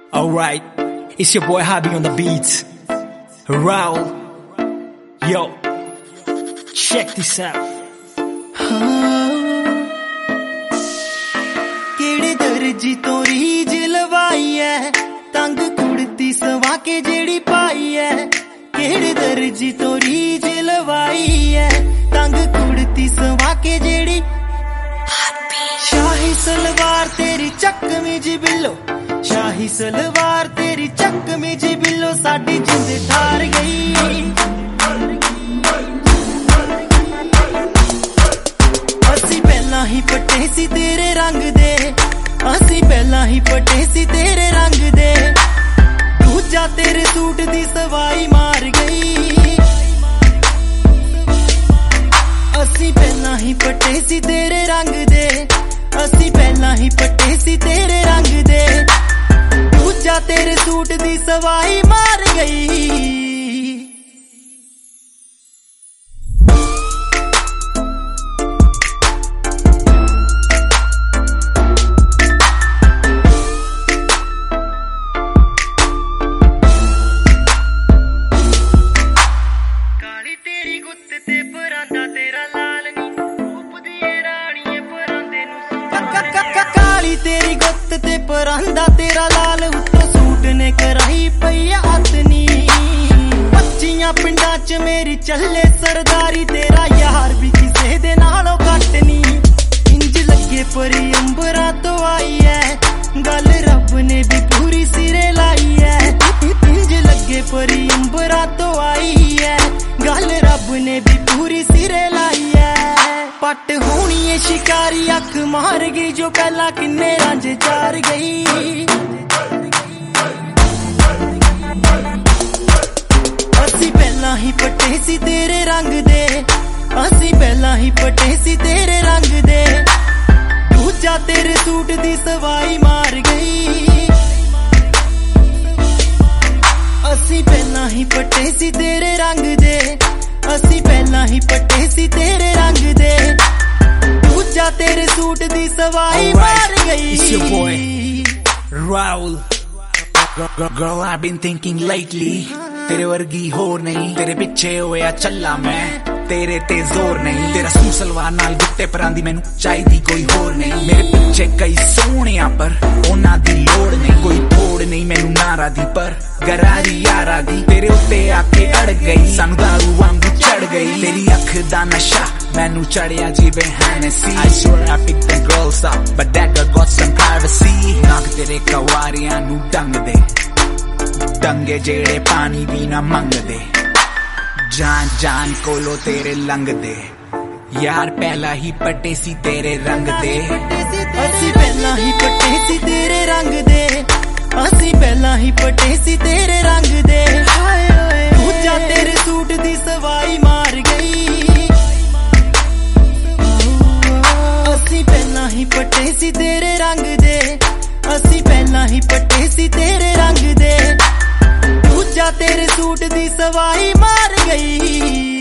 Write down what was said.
Alright, it's your boy Hobby on the beats. Raul, yo, check this out. केड़े दर्जी तो रीज लवाई है, तंग कुड़ती सवा के जेड़ी पाई है। केड़े दर्जी तो रीज लवाई है, तंग कुड़ती सवा के जेड़ी। शाही सलवार तेरी चकमी जी बिल्लो, शाही सलवार तेरी चकमी जी बिल्लो, साडी जिंद ठार गई। असी पहला ही पट्टे सी तेरे रंग दे, असी पहला ही पट्टे सी तेरे रंग दे। दूजा तेरे सूट दी सवाई मार गई। असी पहला ही पट्टे सी तेरे रंग दे, असी पहला ही पट्टे सी तेरे रंग दे। दूजा तेरे सूट दी सवाई मार गई। तेरी गुत्त ते परांदा तेरा लाल, उत्तो सूट ने कराई पई आतनी। 25 पिंडां च मेरी चले सरदारी, तेरा यार भी किसे दे नालों घट नी। इंज लगे परी अंबरां तो आई है, गल रब ने भी पूरी सिरे लाई है। इंज लगे परी अंबरां तो आई है, गल रब ने भी पूरी सिरे लाई है। पट होनी है शिकारी, अख मार गई जो पहला किन्ने रांझे चार गई। असी पहला ही पट्टे सी तेरे रंग दे, असी पहला ही पट्टे सी तेरे रंग दे। दूजा तेरे सूट दी सवाई मार गई। असी पहला ही पट्टे सी तेरे रंग दे, असी पहला ही पट्टे सी तेरे रंग दे। दूजा तेरे सूट दी सवाई मार गई। It's your boy Raul. Girl, I've been thinking lately, तेरे वर्गी होर नहीं, तेरे पिछे होया चला मैं, तेरे ते जोर नहीं। तेरा सूट सलवार नाल गुट्टे परांदी, मैनू चाहिदी कोई होर नहीं। मेरे पिछे कई सोहणियां पर उन्हां दी लोड़ नहीं, कोई थोड़ नहीं मैनू नारा दी, पर गरारी यारा दी। तेरे उत्ते आके अड़ गई, सानू दारू वांगू चढ़ गई। तेरी अख दा नशा मैनू चढ़िया जिवें Hennessy। I swear I picked the girls up, but that girl got some privacy। नाक तेरे कवारियां नू डंग दे, डंगे जेड़े पानी भी ना मंग दे। जान जान कोलो तेरे लंग दे, यार पहला ही पट्टे सी तेरे रंग दे। असी पहला ही पट्टे सी तेरे रंग दे, असी पहला ही पट्टे सी तेरे रंग दे। दूजा तेरे सूट दी सवाई मार गई। असी पहला ही पट्टे सी तेरे रंग दे, असी पहला ही पट्टे सी तेरे रंग दे। दूजा तेरे सूट दी सवाई मार गई।